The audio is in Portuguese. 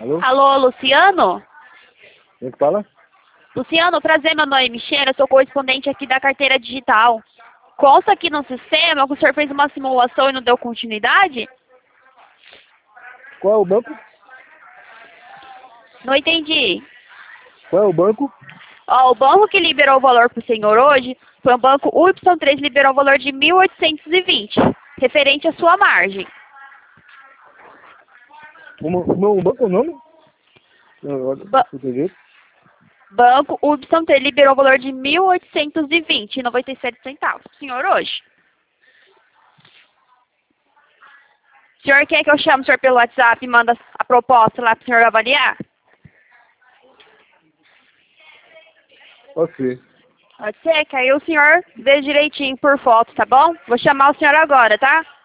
Alô? Alô, Luciano? Quem que fala? Luciano, prazer, meu nome é Michelle, eu sou correspondente aqui da carteira digital. Consta aqui no sistema que o senhor fez uma simulação e não deu continuidade? Qual é o banco? Não entendi. Qual é o banco? Ó, o banco que liberou o valor para o senhor hoje foi o banco Y3, liberou o valor de 1.820, referente à sua margem. O banco é o nome? Ba Entendi. banco Y3 liberou o valor de 1.820,97 centavos para o senhor hoje. O senhor quer que eu chame o senhor pelo WhatsApp e manda a proposta lá para o senhor avaliar? Pode ser. Pode ser, que aí o senhor vê direitinho por foto, tá bom? Vou chamar o senhor agora, tá?